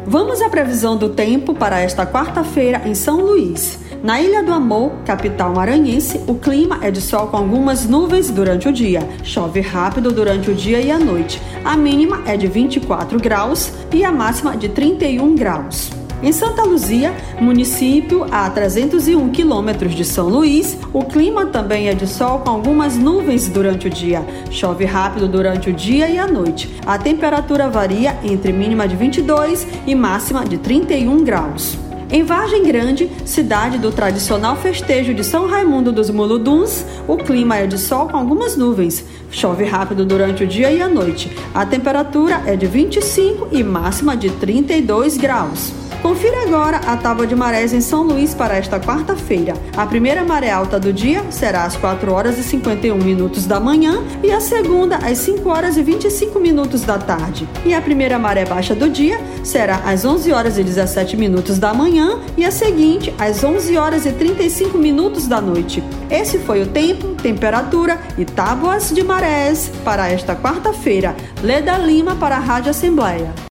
Vamos à previsão do tempo para esta quarta-feira em São Luís. Na Ilha do Amor, capital maranhense, o clima é de sol com algumas nuvens durante o dia. Chove rápido durante o dia e a noite. A mínima é de 24 graus e a máxima de 31 graus. Em Santa Luzia, município a 301 quilômetros de São Luís, o clima também é de sol com algumas nuvens durante o dia. Chove rápido durante o dia e a noite. A temperatura varia entre mínima de 22 e máxima de 31 graus. Em Vargem Grande, cidade do tradicional festejo de São Raimundo dos Muluduns, o clima é de sol com algumas nuvens. Chove rápido durante o dia e a noite. A temperatura é de 25 e máxima de 32 graus. Confira agora a tábua de marés em São Luís para esta quarta-feira. A primeira maré alta do dia será às 4 horas e 51 minutos da manhã e a segunda às 5 horas e 25 minutos da tarde. E a primeira maré baixa do dia será às 11 horas e 17 minutos da manhã e a seguinte às 11 horas e 35 minutos da noite. Esse foi o tempo, temperatura e tábuas de marés para esta quarta-feira. Leda Lima para a Rádio Assembleia.